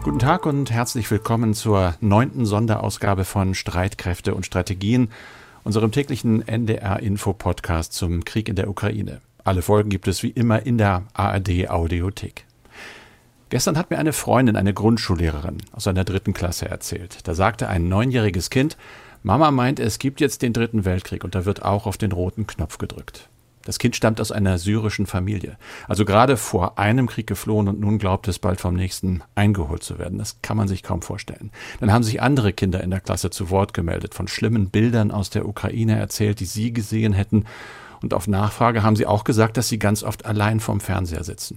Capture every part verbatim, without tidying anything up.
Guten Tag und herzlich willkommen zur neunten Sonderausgabe von Streitkräfte und Strategien, unserem täglichen N D R-Info-Podcast zum Krieg in der Ukraine. Alle Folgen gibt es wie immer in der A R D-Audiothek. Gestern hat mir eine Freundin, eine Grundschullehrerin aus einer dritten Klasse erzählt. Da sagte ein neunjähriges Kind, Mama meint, es gibt jetzt den dritten Weltkrieg und da wird auch auf den roten Knopf gedrückt. Das Kind stammt aus einer syrischen Familie, also gerade vor einem Krieg geflohen und nun glaubt es, bald vom nächsten eingeholt zu werden. Das kann man sich kaum vorstellen. Dann haben sich andere Kinder in der Klasse zu Wort gemeldet, von schlimmen Bildern aus der Ukraine erzählt, die sie gesehen hätten. Und auf Nachfrage haben sie auch gesagt, dass sie ganz oft allein vorm Fernseher sitzen.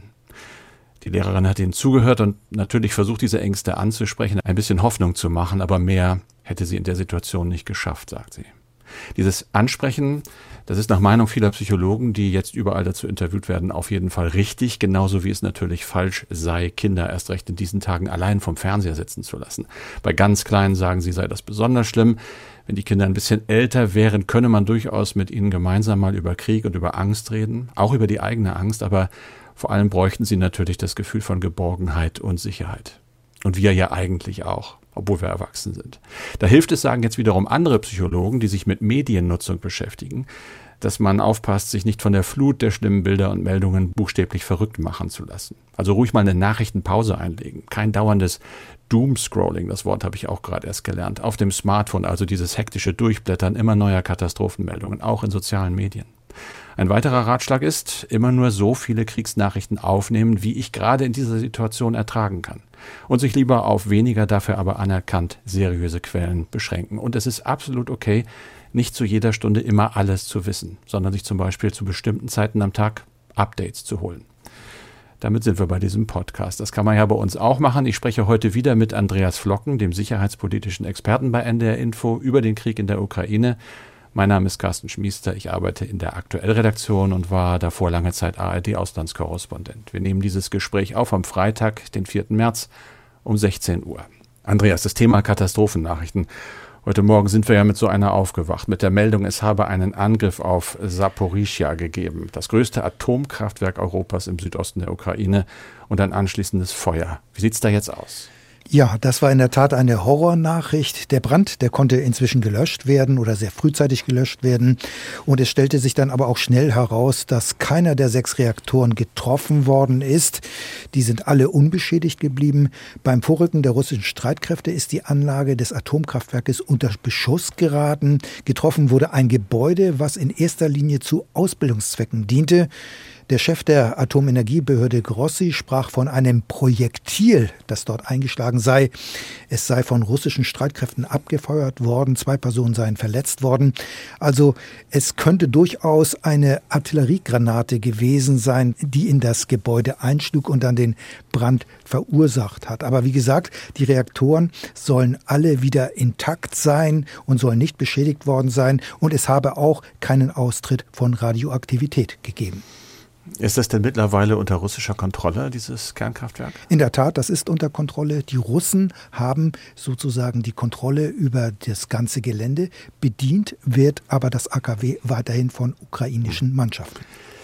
Die Lehrerin hat ihnen zugehört und natürlich versucht, diese Ängste anzusprechen, ein bisschen Hoffnung zu machen, aber mehr hätte sie in der Situation nicht geschafft, sagt sie. Dieses Ansprechen, das ist nach Meinung vieler Psychologen, die jetzt überall dazu interviewt werden, auf jeden Fall richtig, genauso wie es natürlich falsch sei, Kinder erst recht in diesen Tagen allein vom Fernseher sitzen zu lassen. Bei ganz Kleinen sagen sie, sei das besonders schlimm. Wenn die Kinder ein bisschen älter wären, könne man durchaus mit ihnen gemeinsam mal über Krieg und über Angst reden, auch über die eigene Angst, aber vor allem bräuchten sie natürlich das Gefühl von Geborgenheit und Sicherheit. Und wir ja eigentlich auch, obwohl wir erwachsen sind. Da hilft es, sagen jetzt wiederum andere Psychologen, die sich mit Mediennutzung beschäftigen, dass man aufpasst, sich nicht von der Flut der schlimmen Bilder und Meldungen buchstäblich verrückt machen zu lassen. Also ruhig mal eine Nachrichtenpause einlegen. Kein dauerndes Doomscrolling, das Wort habe ich auch gerade erst gelernt, auf dem Smartphone, also dieses hektische Durchblättern immer neuer Katastrophenmeldungen, auch in sozialen Medien. Ein weiterer Ratschlag ist, immer nur so viele Kriegsnachrichten aufnehmen, wie ich gerade in dieser Situation ertragen kann. Und sich lieber auf weniger, dafür aber anerkannt seriöse Quellen beschränken. Und es ist absolut okay, nicht zu jeder Stunde immer alles zu wissen, sondern sich zum Beispiel zu bestimmten Zeiten am Tag Updates zu holen. Damit sind wir bei diesem Podcast. Das kann man ja bei uns auch machen. Ich spreche heute wieder mit Andreas Flocken, dem sicherheitspolitischen Experten bei N D R Info, über den Krieg in der Ukraine. Mein Name ist Carsten Schmiester, ich arbeite in der Aktuell-Redaktion und war davor lange Zeit A R D-Auslandskorrespondent. Wir nehmen dieses Gespräch auf am Freitag, den vierten März um sechzehn Uhr. Andreas, das Thema Katastrophennachrichten. Heute Morgen sind wir ja mit so einer aufgewacht, mit der Meldung, es habe einen Angriff auf Saporischschja gegeben, das größte Atomkraftwerk Europas im Südosten der Ukraine, und ein anschließendes Feuer. Wie sieht's da jetzt aus? Ja, das war in der Tat eine Horrornachricht. Der Brand, der konnte inzwischen gelöscht werden oder sehr frühzeitig gelöscht werden. Und es stellte sich dann aber auch schnell heraus, dass keiner der sechs Reaktoren getroffen worden ist. Die sind alle unbeschädigt geblieben. Beim Vorrücken der russischen Streitkräfte ist die Anlage des Atomkraftwerkes unter Beschuss geraten. Getroffen wurde ein Gebäude, was in erster Linie zu Ausbildungszwecken diente. Der Chef der Atomenergiebehörde Grossi sprach von einem Projektil, das dort eingeschlagen sei. Es sei von russischen Streitkräften abgefeuert worden. Zwei Personen seien verletzt worden. Also es könnte durchaus eine Artilleriegranate gewesen sein, die in das Gebäude einschlug und dann den Brand verursacht hat. Aber wie gesagt, die Reaktoren sollen alle wieder intakt sein und sollen nicht beschädigt worden sein. Und es habe auch keinen Austritt von Radioaktivität gegeben. Ist das denn mittlerweile unter russischer Kontrolle, dieses Kernkraftwerk? In der Tat, das ist unter Kontrolle. Die Russen haben sozusagen die Kontrolle über das ganze Gelände. Bedient wird aber das A K W weiterhin von ukrainischen Mannschaften.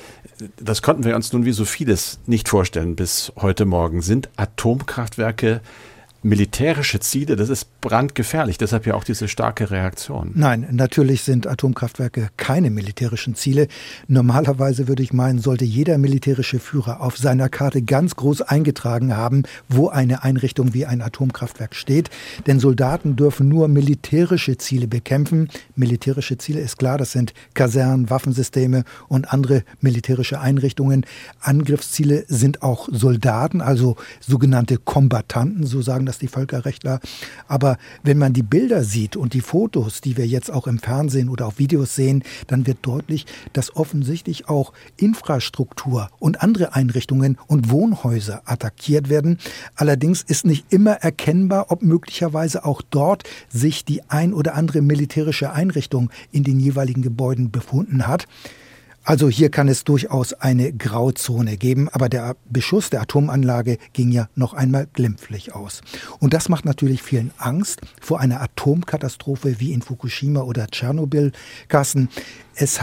Das konnten wir uns nun wie so vieles nicht vorstellen bis heute Morgen. Sind Atomkraftwerke militärische Ziele? Das ist brandgefährlich, deshalb ja auch diese starke Reaktion. Nein, natürlich sind Atomkraftwerke keine militärischen Ziele. Normalerweise würde ich meinen, sollte jeder militärische Führer auf seiner Karte ganz groß eingetragen haben, wo eine Einrichtung wie ein Atomkraftwerk steht. Denn Soldaten dürfen nur militärische Ziele bekämpfen. Militärische Ziele ist klar, das sind Kasernen, Waffensysteme und andere militärische Einrichtungen. Angriffsziele sind auch Soldaten, also sogenannte Kombattanten, so sagen das die Völkerrechtler. Aber wenn man die Bilder sieht und die Fotos, die wir jetzt auch im Fernsehen oder auf Videos sehen, dann wird deutlich, dass offensichtlich auch Infrastruktur und andere Einrichtungen und Wohnhäuser attackiert werden. Allerdings ist nicht immer erkennbar, ob möglicherweise auch dort sich die ein oder andere militärische Einrichtung in den jeweiligen Gebäuden befunden hat. Also hier kann es durchaus eine Grauzone geben, aber der Beschuss der Atomanlage ging ja noch einmal glimpflich aus. Und das macht natürlich vielen Angst vor einer Atomkatastrophe wie in Fukushima oder Tschernobyl. Carsten, es hat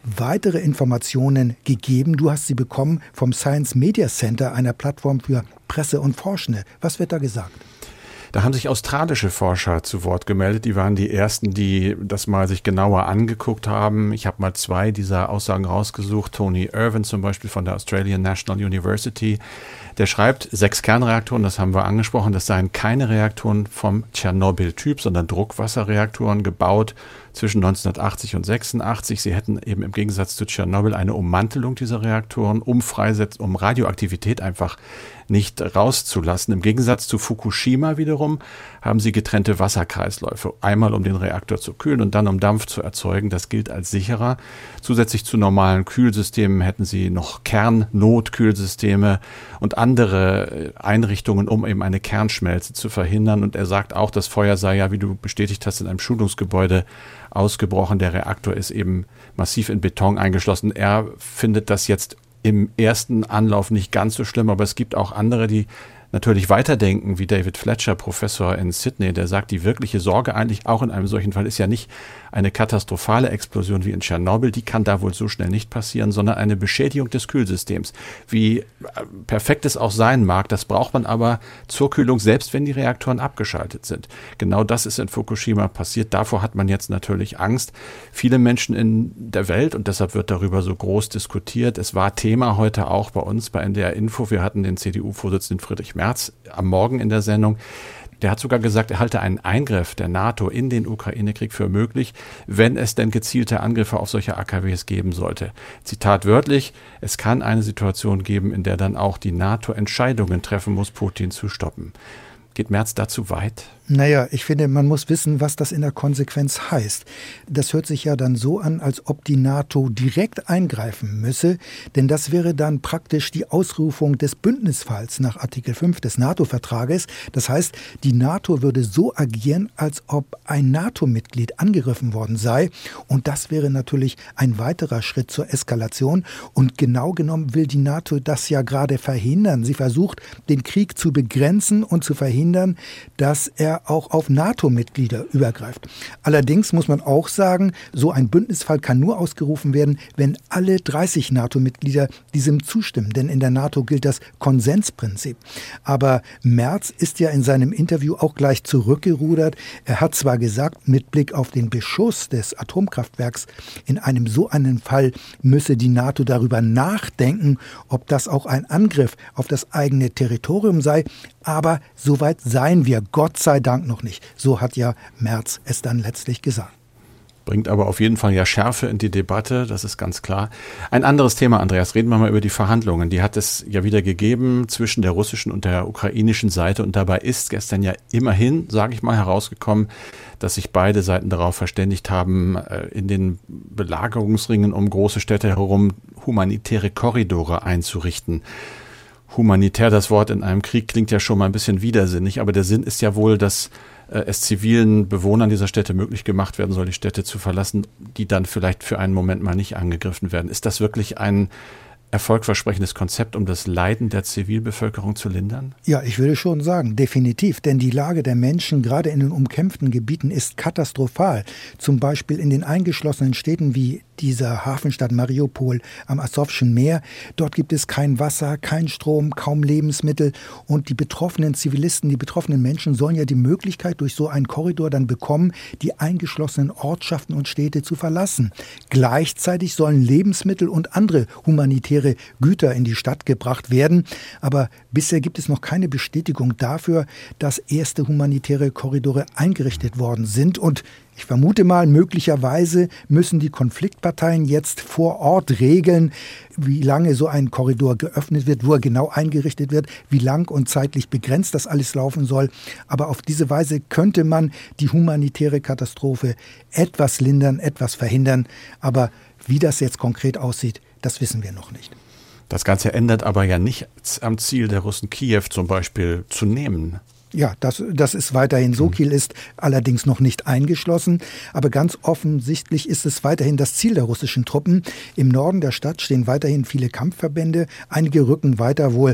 weitere Informationen gegeben. Du hast sie bekommen vom Science Media Center, einer Plattform für Presse und Forschende. Was wird da gesagt? Da haben sich australische Forscher zu Wort gemeldet. Die waren die ersten, die das mal sich genauer angeguckt haben. Ich habe mal zwei dieser Aussagen rausgesucht. Tony Irwin zum Beispiel von der Australian National University. Der schreibt, sechs Kernreaktoren, das haben wir angesprochen, das seien keine Reaktoren vom Tschernobyl-Typ, sondern Druckwasserreaktoren gebaut zwischen neunzehnhundertachtzig und sechsundachtzig. Sie hätten eben im Gegensatz zu Tschernobyl eine Ummantelung dieser Reaktoren, um Freisetzung, um Radioaktivität einfach nicht rauszulassen. Im Gegensatz zu Fukushima wiederum haben sie getrennte Wasserkreisläufe. Einmal um den Reaktor zu kühlen und dann um Dampf zu erzeugen. Das gilt als sicherer. Zusätzlich zu normalen Kühlsystemen hätten sie noch Kernnotkühlsysteme und andere Einrichtungen, um eben eine Kernschmelze zu verhindern. Und er sagt auch, das Feuer sei ja, wie du bestätigt hast, in einem Schulungsgebäude ausgebrochen. Der Reaktor ist eben massiv in Beton eingeschlossen. Er findet das jetzt im ersten Anlauf nicht ganz so schlimm, aber es gibt auch andere, die natürlich weiterdenken, wie David Fletcher, Professor in Sydney, der sagt, die wirkliche Sorge eigentlich auch in einem solchen Fall ist ja nicht eine katastrophale Explosion wie in Tschernobyl, die kann da wohl so schnell nicht passieren, sondern eine Beschädigung des Kühlsystems. Wie perfekt es auch sein mag, das braucht man aber zur Kühlung, selbst wenn die Reaktoren abgeschaltet sind. Genau das ist in Fukushima passiert. Davor hat man jetzt natürlich Angst. Viele Menschen in der Welt, und deshalb wird darüber so groß diskutiert, es war Thema heute auch bei uns bei N D R Info, wir hatten den C D U-Vorsitzenden Friedrich Merz am Morgen in der Sendung. Der hat sogar gesagt, er halte einen Eingriff der NATO in den Ukraine-Krieg für möglich, wenn es denn gezielte Angriffe auf solche A K Ws geben sollte. Zitat wörtlich, es kann eine Situation geben, in der dann auch die NATO Entscheidungen treffen muss, Putin zu stoppen. Geht Merz dazu weit? Naja, ich finde, man muss wissen, was das in der Konsequenz heißt. Das hört sich ja dann so an, als ob die NATO direkt eingreifen müsse, denn das wäre dann praktisch die Ausrufung des Bündnisfalls nach Artikel fünf des NATO-Vertrages. Das heißt, die NATO würde so agieren, als ob ein NATO-Mitglied angegriffen worden sei. Und das wäre natürlich ein weiterer Schritt zur Eskalation. Und genau genommen will die NATO das ja gerade verhindern. Sie versucht, den Krieg zu begrenzen und zu verhindern, dass er auch auf NATO-Mitglieder übergreift. Allerdings muss man auch sagen, so ein Bündnisfall kann nur ausgerufen werden, wenn alle dreißig NATO-Mitglieder diesem zustimmen. Denn in der NATO gilt das Konsensprinzip. Aber Merz ist ja in seinem Interview auch gleich zurückgerudert. Er hat zwar gesagt, mit Blick auf den Beschuss des Atomkraftwerks in einem so einen Fall müsse die NATO darüber nachdenken, ob das auch ein Angriff auf das eigene Territorium sei. Aber soweit seien wir, Gott sei Dank, noch nicht. So hat ja Merz es dann letztlich gesagt. Bringt aber auf jeden Fall ja Schärfe in die Debatte, das ist ganz klar. Ein anderes Thema, Andreas, reden wir mal über die Verhandlungen. Die hat es ja wieder gegeben zwischen der russischen und der ukrainischen Seite. Und dabei ist gestern ja immerhin, sage ich mal, herausgekommen, dass sich beide Seiten darauf verständigt haben, in den Belagerungsringen um große Städte herum humanitäre Korridore einzurichten. Humanitär, das Wort in einem Krieg klingt ja schon mal ein bisschen widersinnig, aber der Sinn ist ja wohl, dass äh, es zivilen Bewohnern dieser Städte möglich gemacht werden soll, die Städte zu verlassen, die dann vielleicht für einen Moment mal nicht angegriffen werden. Ist das wirklich ein erfolgversprechendes Konzept, um das Leiden der Zivilbevölkerung zu lindern? Ja, ich würde schon sagen, definitiv. Denn die Lage der Menschen, gerade in den umkämpften Gebieten, ist katastrophal. Zum Beispiel in den eingeschlossenen Städten wie dieser Hafenstadt Mariupol am Asowschen Meer. Dort gibt es kein Wasser, kein Strom, kaum Lebensmittel. Und die betroffenen Zivilisten, die betroffenen Menschen sollen ja die Möglichkeit durch so einen Korridor dann bekommen, die eingeschlossenen Ortschaften und Städte zu verlassen. Gleichzeitig sollen Lebensmittel und andere humanitäre Güter in die Stadt gebracht werden. Aber bisher gibt es noch keine Bestätigung dafür, dass erste humanitäre Korridore eingerichtet worden sind. Und ich vermute mal, möglicherweise müssen die Konfliktparteien jetzt vor Ort regeln, wie lange so ein Korridor geöffnet wird, wo er genau eingerichtet wird, wie lang und zeitlich begrenzt das alles laufen soll. Aber auf diese Weise könnte man die humanitäre Katastrophe etwas lindern, etwas verhindern. Aber wie das jetzt konkret aussieht, das wissen wir noch nicht. Das Ganze ändert aber ja nichts am Ziel der Russen, Kiew zum Beispiel zu nehmen. Ja, das, das ist weiterhin so. Kiel ist allerdings noch nicht eingeschlossen. Aber ganz offensichtlich ist es weiterhin das Ziel der russischen Truppen. Im Norden der Stadt stehen weiterhin viele Kampfverbände. Einige rücken weiter wohl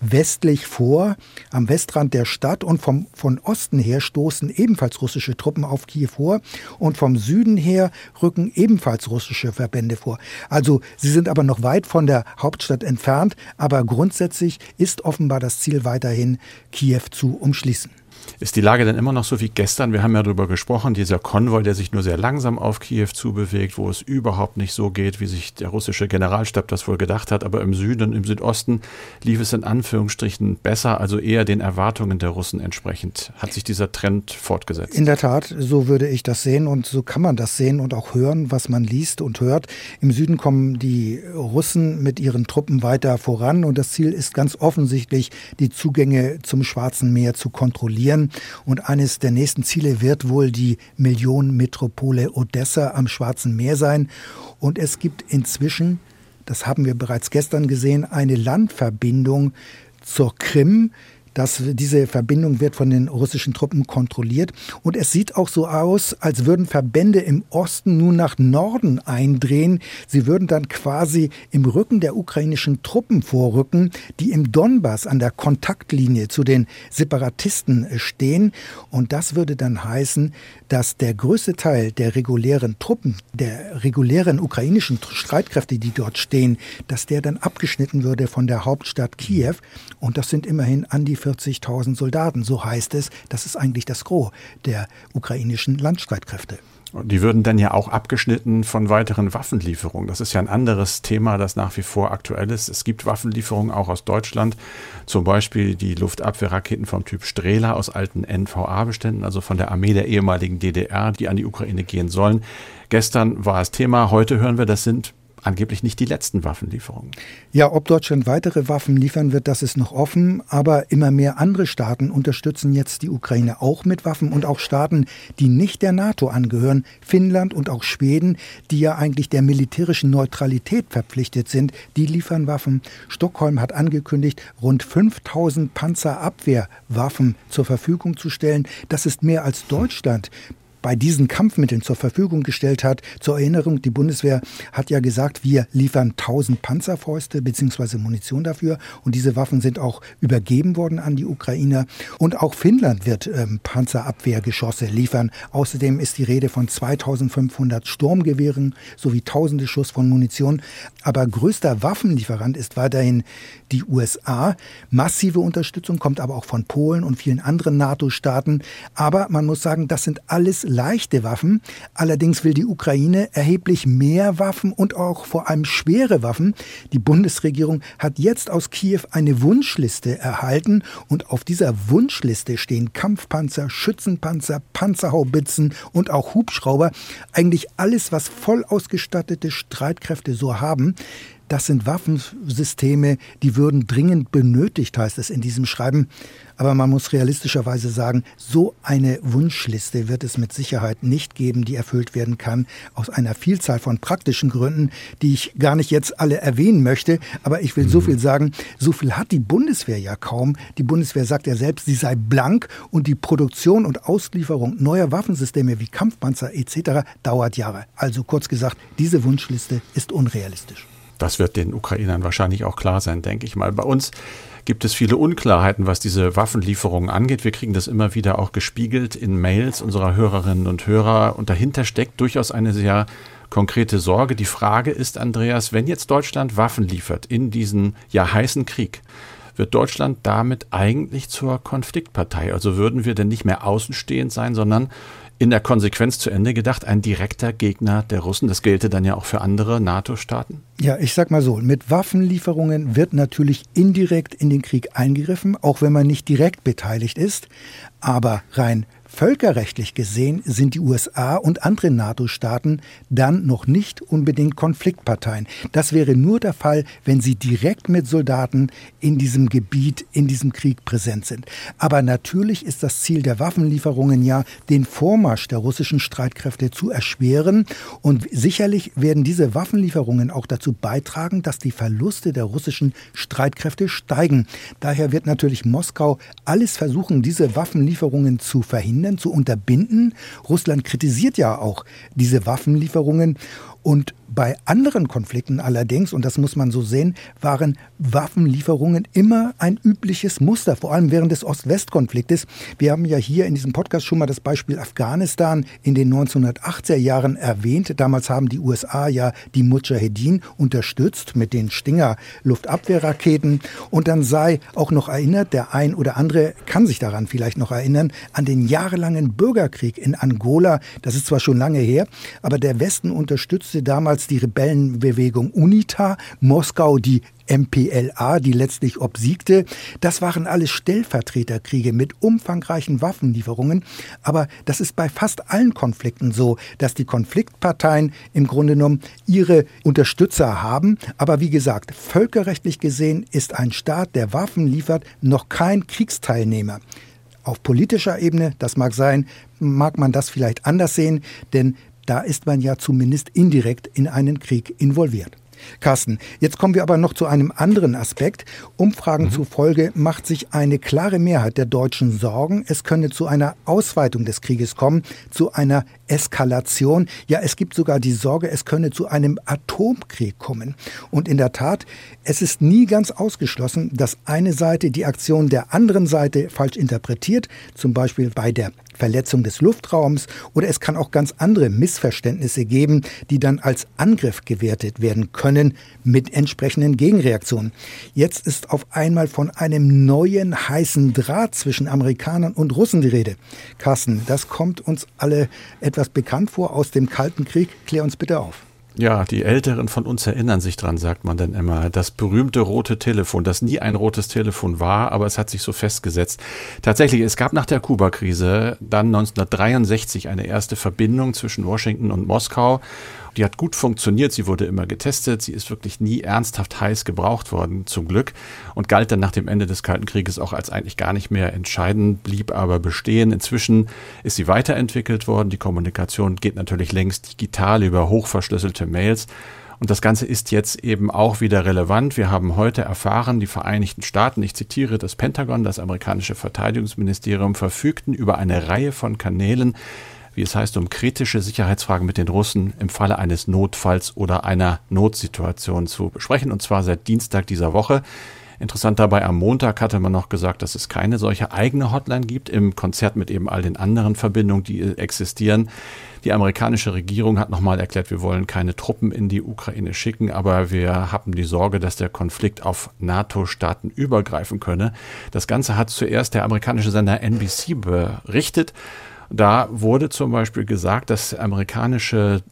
westlich vor, am Westrand der Stadt, und vom, von Osten her stoßen ebenfalls russische Truppen auf Kiew vor und vom Süden her rücken ebenfalls russische Verbände vor. Also sie sind aber noch weit von der Hauptstadt entfernt, aber grundsätzlich ist offenbar das Ziel weiterhin, Kiew zu umschließen. Ist die Lage denn immer noch so wie gestern? Wir haben ja darüber gesprochen, dieser Konvoi, der sich nur sehr langsam auf Kiew zubewegt, wo es überhaupt nicht so geht, wie sich der russische Generalstab das wohl gedacht hat. Aber im Süden und im Südosten lief es in Anführungsstrichen besser, also eher den Erwartungen der Russen entsprechend. Hat sich dieser Trend fortgesetzt? In der Tat, so würde ich das sehen und so kann man das sehen und auch hören, was man liest und hört. Im Süden kommen die Russen mit ihren Truppen weiter voran und das Ziel ist ganz offensichtlich, die Zugänge zum Schwarzen Meer zu kontrollieren. Und eines der nächsten Ziele wird wohl die Millionenmetropole Odessa am Schwarzen Meer sein. Und es gibt inzwischen, das haben wir bereits gestern gesehen, eine Landverbindung zur Krim. Das, diese Verbindung wird von den russischen Truppen kontrolliert. Und es sieht auch so aus, als würden Verbände im Osten nun nach Norden eindrehen. Sie würden dann quasi im Rücken der ukrainischen Truppen vorrücken, die im Donbass an der Kontaktlinie zu den Separatisten stehen. Und das würde dann heißen, dass der größte Teil der regulären Truppen, der regulären ukrainischen Streitkräfte, die dort stehen, dass der dann abgeschnitten würde von der Hauptstadt Kiew. Und das sind immerhin an die vierzigtausend Soldaten, so heißt es. Das ist eigentlich das Gros der ukrainischen Landstreitkräfte. Die würden dann ja auch abgeschnitten von weiteren Waffenlieferungen. Das ist ja ein anderes Thema, das nach wie vor aktuell ist. Es gibt Waffenlieferungen auch aus Deutschland, zum Beispiel die Luftabwehrraketen vom Typ Strela aus alten N V A-Beständen, also von der Armee der ehemaligen D D R, die an die Ukraine gehen sollen. Gestern war es Thema, heute hören wir, das sind angeblich nicht die letzten Waffenlieferungen. Ja, ob Deutschland weitere Waffen liefern wird, das ist noch offen. Aber immer mehr andere Staaten unterstützen jetzt die Ukraine auch mit Waffen. Und auch Staaten, die nicht der NATO angehören, Finnland und auch Schweden, die ja eigentlich der militärischen Neutralität verpflichtet sind, die liefern Waffen. Stockholm hat angekündigt, rund fünftausend Panzerabwehrwaffen zur Verfügung zu stellen. Das ist mehr als Deutschland bei diesen Kampfmitteln zur Verfügung gestellt hat. Zur Erinnerung, die Bundeswehr hat ja gesagt, wir liefern tausend Panzerfäuste bzw. Munition dafür. Und diese Waffen sind auch übergeben worden an die Ukrainer. Und auch Finnland wird ähm, Panzerabwehrgeschosse liefern. Außerdem ist die Rede von zweitausendfünfhundert Sturmgewehren sowie tausende Schuss von Munition. Aber größter Waffenlieferant ist weiterhin die U S A. Massive Unterstützung kommt aber auch von Polen und vielen anderen NATO-Staaten. Aber man muss sagen, das sind alles leichte Waffen. Allerdings will die Ukraine erheblich mehr Waffen und auch vor allem schwere Waffen. Die Bundesregierung hat jetzt aus Kiew eine Wunschliste erhalten und auf dieser Wunschliste stehen Kampfpanzer, Schützenpanzer, Panzerhaubitzen und auch Hubschrauber. Eigentlich alles, was voll ausgestattete Streitkräfte so haben. Das sind Waffensysteme, die würden dringend benötigt, heißt es in diesem Schreiben. Aber man muss realistischerweise sagen, so eine Wunschliste wird es mit Sicherheit nicht geben, die erfüllt werden kann, aus einer Vielzahl von praktischen Gründen, die ich gar nicht jetzt alle erwähnen möchte. Aber ich will mhm. so viel sagen, so viel hat die Bundeswehr ja kaum. Die Bundeswehr sagt ja selbst, sie sei blank und die Produktion und Auslieferung neuer Waffensysteme wie Kampfpanzer et cetera dauert Jahre. Also kurz gesagt, diese Wunschliste ist unrealistisch. Das wird den Ukrainern wahrscheinlich auch klar sein, denke ich mal. Bei uns gibt es viele Unklarheiten, was diese Waffenlieferungen angeht. Wir kriegen das immer wieder auch gespiegelt in Mails unserer Hörerinnen und Hörer. Und dahinter steckt durchaus eine sehr konkrete Sorge. Die Frage ist, Andreas, wenn jetzt Deutschland Waffen liefert in diesen ja heißen Krieg, wird Deutschland damit eigentlich zur Konfliktpartei? Also würden wir denn nicht mehr außenstehend sein, sondern in der Konsequenz zu Ende gedacht, ein direkter Gegner der Russen? Das gelte dann ja auch für andere NATO-Staaten. Ja, ich sag mal so, mit Waffenlieferungen wird natürlich indirekt in den Krieg eingegriffen, auch wenn man nicht direkt beteiligt ist. Aber rein völkerrechtlich gesehen sind die U S A und andere NATO-Staaten dann noch nicht unbedingt Konfliktparteien. Das wäre nur der Fall, wenn sie direkt mit Soldaten in diesem Gebiet, in diesem Krieg präsent sind. Aber natürlich ist das Ziel der Waffenlieferungen ja, den Vormarsch der russischen Streitkräfte zu erschweren. Und sicherlich werden diese Waffenlieferungen auch dazu beitragen, dass die Verluste der russischen Streitkräfte steigen. Daher wird natürlich Moskau alles versuchen, diese Waffenlieferungen zu verhindern, zu unterbinden. Russland kritisiert ja auch diese Waffenlieferungen. Und bei anderen Konflikten allerdings, und das muss man so sehen, waren Waffenlieferungen immer ein übliches Muster, vor allem während des Ost-West-Konfliktes. Wir haben ja hier in diesem Podcast schon mal das Beispiel Afghanistan in den neunzehnhundertachtziger Jahren erwähnt. Damals haben die U S A ja die Mudschahedin unterstützt mit den Stinger-Luftabwehrraketen. Und dann sei auch noch erinnert, der ein oder andere kann sich daran vielleicht noch erinnern, an den jahrelangen Bürgerkrieg in Angola. Das ist zwar schon lange her, aber der Westen unterstützte damals die Rebellenbewegung UNITA, Moskau die M P L A, die letztlich obsiegte. Das waren alles Stellvertreterkriege mit umfangreichen Waffenlieferungen. Aber das ist bei fast allen Konflikten so, dass die Konfliktparteien im Grunde genommen ihre Unterstützer haben. Aber wie gesagt, völkerrechtlich gesehen ist ein Staat, der Waffen liefert, noch kein Kriegsteilnehmer. Auf politischer Ebene, das mag sein, mag man das vielleicht anders sehen, denn da ist man ja zumindest indirekt in einen Krieg involviert. Carsten, jetzt kommen wir aber noch zu einem anderen Aspekt. Umfragen mhm. zufolge macht sich eine klare Mehrheit der Deutschen Sorgen, es könne zu einer Ausweitung des Krieges kommen, zu einer Eskalation. Ja, es gibt sogar die Sorge, es könne zu einem Atomkrieg kommen. Und in der Tat, es ist nie ganz ausgeschlossen, dass eine Seite die Aktion der anderen Seite falsch interpretiert, zum Beispiel bei der Verletzung des Luftraums, oder es kann auch ganz andere Missverständnisse geben, die dann als Angriff gewertet werden können mit entsprechenden Gegenreaktionen. Jetzt ist auf einmal von einem neuen heißen Draht zwischen Amerikanern und Russen die Rede. Carsten, das kommt uns alle etwas bekannt vor aus dem Kalten Krieg. Klär uns bitte auf. Ja, die Älteren von uns erinnern sich dran, sagt man dann immer. Das berühmte rote Telefon, das nie ein rotes Telefon war, aber es hat sich so festgesetzt. Tatsächlich, es gab nach der Kuba-Krise dann neunzehnhundertdreiundsechzig eine erste Verbindung zwischen Washington und Moskau. Die hat gut funktioniert, sie wurde immer getestet, sie ist wirklich nie ernsthaft heiß gebraucht worden, zum Glück, und galt dann nach dem Ende des Kalten Krieges auch als eigentlich gar nicht mehr entscheidend, blieb aber bestehen. Inzwischen ist sie weiterentwickelt worden, die Kommunikation geht natürlich längst digital über hochverschlüsselte Mails. Und das Ganze ist jetzt eben auch wieder relevant. Wir haben heute erfahren, die Vereinigten Staaten, ich zitiere das Pentagon, das amerikanische Verteidigungsministerium, verfügten über eine Reihe von Kanälen, wie es heißt, um kritische Sicherheitsfragen mit den Russen im Falle eines Notfalls oder einer Notsituation zu besprechen, und zwar seit Dienstag dieser Woche. Interessant dabei, am Montag hatte man noch gesagt, dass es keine solche eigene Hotline gibt, im Konzert mit eben all den anderen Verbindungen, die existieren. Die amerikanische Regierung hat nochmal erklärt, wir wollen keine Truppen in die Ukraine schicken, aber wir haben die Sorge, dass der Konflikt auf NATO-Staaten übergreifen könne. Das Ganze hat zuerst der amerikanische Sender N B C berichtet. Da wurde zum Beispiel gesagt, dass das amerikanische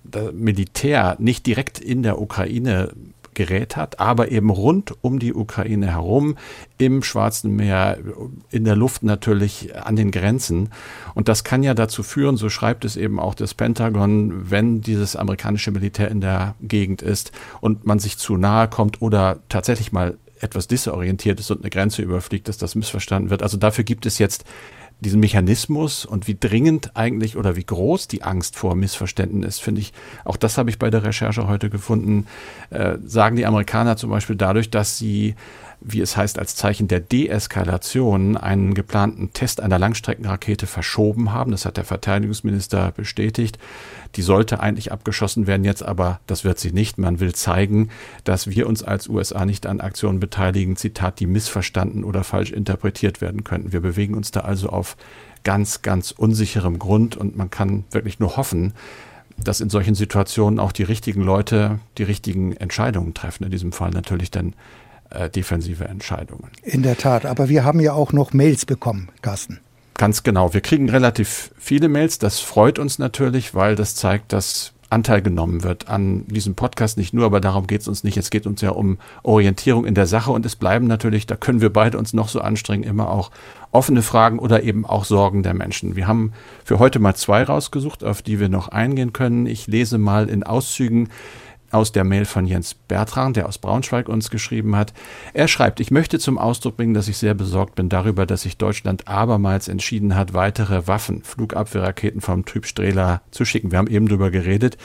Militär nicht direkt in der Ukraine gerät hat, aber eben rund um die Ukraine herum, im Schwarzen Meer, in der Luft natürlich, an den Grenzen. Und das kann ja dazu führen, so schreibt es eben auch das Pentagon, wenn dieses amerikanische Militär in der Gegend ist und man sich zu nahe kommt oder tatsächlich mal etwas disorientiert ist und eine Grenze überfliegt, dass das missverstanden wird. Also dafür gibt es jetzt diesen Mechanismus, und wie dringend eigentlich oder wie groß die Angst vor Missverständnissen ist, finde ich, auch das habe ich bei der Recherche heute gefunden, äh, sagen die Amerikaner zum Beispiel dadurch, dass sie, wie es heißt, als Zeichen der Deeskalation einen geplanten Test einer Langstreckenrakete verschoben haben. Das hat der Verteidigungsminister bestätigt. Die sollte eigentlich abgeschossen werden jetzt, aber das wird sie nicht. Man will zeigen, dass wir uns als U S A nicht an Aktionen beteiligen, Zitat, die missverstanden oder falsch interpretiert werden könnten. Wir bewegen uns da also auf ganz, ganz unsicherem Grund, und man kann wirklich nur hoffen, dass in solchen Situationen auch die richtigen Leute die richtigen Entscheidungen treffen. In diesem Fall natürlich dann äh, defensive Entscheidungen. In der Tat, aber wir haben ja auch noch Mails bekommen, Carsten. Ganz genau. Wir kriegen relativ viele Mails. Das freut uns natürlich, weil das zeigt, dass Anteil genommen wird an diesem Podcast. Nicht nur, aber darum geht es uns nicht. Es geht uns ja um Orientierung in der Sache, und es bleiben natürlich, da können wir beide uns noch so anstrengen, immer auch offene Fragen oder eben auch Sorgen der Menschen. Wir haben für heute mal zwei rausgesucht, auf die wir noch eingehen können. Ich lese mal in Auszügen aus der Mail von Jens Bertrand, der aus Braunschweig uns geschrieben hat. Er schreibt: Ich möchte zum Ausdruck bringen, dass ich sehr besorgt bin darüber, dass sich Deutschland abermals entschieden hat, weitere Waffen, Flugabwehrraketen vom Typ Strela zu schicken. Wir haben eben darüber geredet.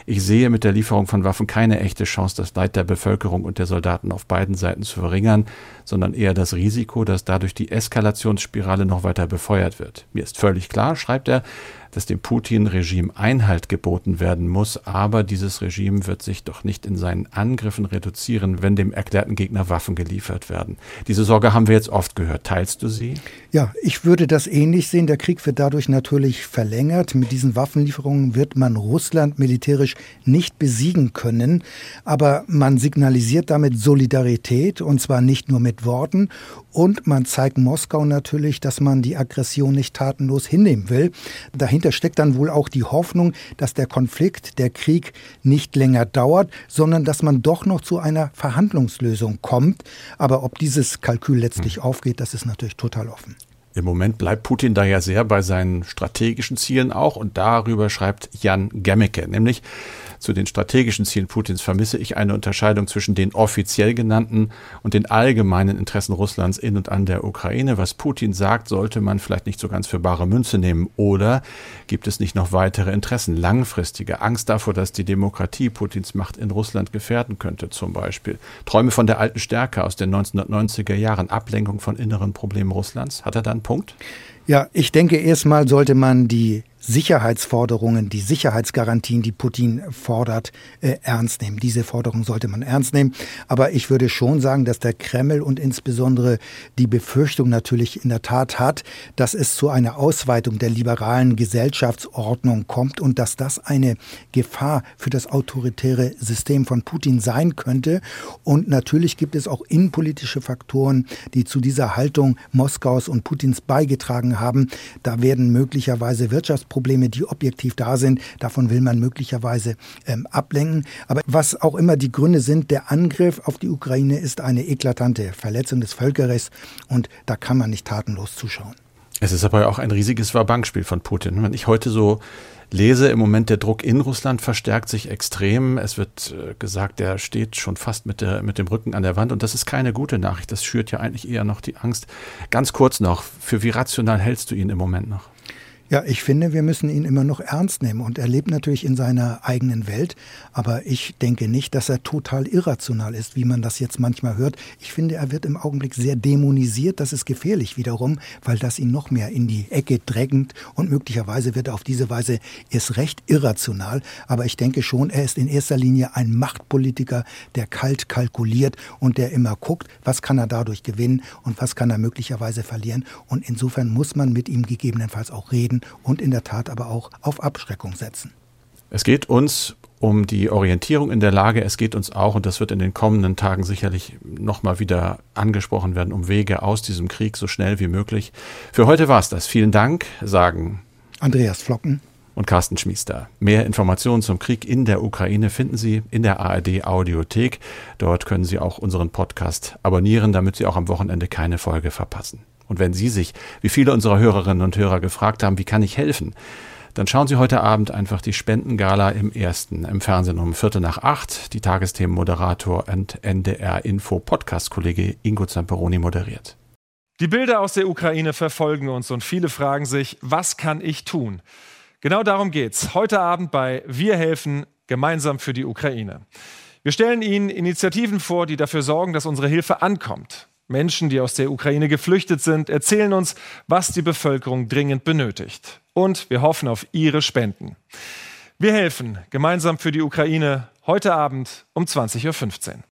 Ich sehe mit der Lieferung von Waffen keine echte Chance, das Leid der Bevölkerung und der Soldaten auf beiden Seiten zu verringern, sondern eher das Risiko, dass dadurch die Eskalationsspirale noch weiter befeuert wird. Mir ist völlig klar, schreibt er, dass dem Putin-Regime Einhalt geboten werden muss, aber dieses Regime wird sich doch nicht in seinen Angriffen reduzieren, wenn dem erklärten Gegner Waffen geliefert werden. Diese Sorge haben wir jetzt oft gehört. Teilst du sie? Ja, ich würde das ähnlich sehen. Der Krieg wird dadurch natürlich verlängert. Mit diesen Waffenlieferungen wird man Russland militärisch nicht besiegen können, aber man signalisiert damit Solidarität, und zwar nicht nur mit Worten, und man zeigt Moskau natürlich, dass man die Aggression nicht tatenlos hinnehmen will. Dahinter steckt dann wohl auch die Hoffnung, dass der Konflikt, der Krieg nicht länger dauert, sondern dass man doch noch zu einer Verhandlungslösung kommt. Aber ob dieses Kalkül letztlich hm. aufgeht, das ist natürlich total offen. Im Moment bleibt Putin da ja sehr bei seinen strategischen Zielen auch, und darüber schreibt Jan Gemmeke, nämlich: Zu den strategischen Zielen Putins vermisse ich eine Unterscheidung zwischen den offiziell genannten und den allgemeinen Interessen Russlands in und an der Ukraine. Was Putin sagt, sollte man vielleicht nicht so ganz für bare Münze nehmen. Oder gibt es nicht noch weitere Interessen, langfristige Angst davor, dass die Demokratie Putins Macht in Russland gefährden könnte, zum Beispiel Träume von der alten Stärke aus den neunzehnhundertneunziger Jahren, Ablenkung von inneren Problemen Russlands? Hat er da einen Punkt? Ja, ich denke, erstmal sollte man die Sicherheitsforderungen, die Sicherheitsgarantien, die Putin fordert, äh, ernst nehmen. Diese Forderungen sollte man ernst nehmen. Aber ich würde schon sagen, dass der Kreml und insbesondere die Befürchtung natürlich in der Tat hat, dass es zu einer Ausweitung der liberalen Gesellschaftsordnung kommt und dass das eine Gefahr für das autoritäre System von Putin sein könnte. Und natürlich gibt es auch innenpolitische Faktoren, die zu dieser Haltung Moskaus und Putins beigetragen haben. Da werden möglicherweise Wirtschaftsprobleme, die objektiv da sind, davon will man möglicherweise ähm, ablenken. Aber was auch immer die Gründe sind, der Angriff auf die Ukraine ist eine eklatante Verletzung des Völkerrechts, und da kann man nicht tatenlos zuschauen. Es ist aber auch ein riesiges Wa-Bank-Spiel von Putin. Wenn ich heute so lese, im Moment der Druck in Russland verstärkt sich extrem. Es wird äh, gesagt, der steht schon fast mit, der, mit dem Rücken an der Wand, und das ist keine gute Nachricht. Das schürt ja eigentlich eher noch die Angst. Ganz kurz noch, für wie rational hältst du ihn im Moment noch? Ja, ich finde, wir müssen ihn immer noch ernst nehmen, und er lebt natürlich in seiner eigenen Welt, aber ich denke nicht, dass er total irrational ist, wie man das jetzt manchmal hört. Ich finde, er wird im Augenblick sehr dämonisiert. Das ist gefährlich wiederum, weil das ihn noch mehr in die Ecke drängt, und möglicherweise wird er auf diese Weise erst recht irrational. Aber ich denke schon, er ist in erster Linie ein Machtpolitiker, der kalt kalkuliert und der immer guckt, was kann er dadurch gewinnen und was kann er möglicherweise verlieren. Und insofern muss man mit ihm gegebenenfalls auch reden und in der Tat aber auch auf Abschreckung setzen. Es geht uns um die Orientierung in der Lage. Es geht uns auch, und das wird in den kommenden Tagen sicherlich nochmal wieder angesprochen werden, um Wege aus diesem Krieg so schnell wie möglich. Für heute war es das. Vielen Dank, sagen Andreas Flocken und Carsten Schmiester. Mehr Informationen zum Krieg in der Ukraine finden Sie in der A R D Audiothek. Dort können Sie auch unseren Podcast abonnieren, damit Sie auch am Wochenende keine Folge verpassen. Und wenn Sie sich, wie viele unserer Hörerinnen und Hörer, gefragt haben, wie kann ich helfen, dann schauen Sie heute Abend einfach die Spendengala im Ersten im Fernsehen um Viertel nach acht. Die Tagesthemenmoderator und N D R-Info-Podcast-Kollege Ingo Zamperoni moderiert. Die Bilder aus der Ukraine verfolgen uns, und viele fragen sich, was kann ich tun? Genau darum geht's heute Abend bei Wir helfen gemeinsam für die Ukraine. Wir stellen Ihnen Initiativen vor, die dafür sorgen, dass unsere Hilfe ankommt. Menschen, die aus der Ukraine geflüchtet sind, erzählen uns, was die Bevölkerung dringend benötigt. Und wir hoffen auf Ihre Spenden. Wir helfen gemeinsam für die Ukraine heute Abend um zwanzig Uhr fünfzehn.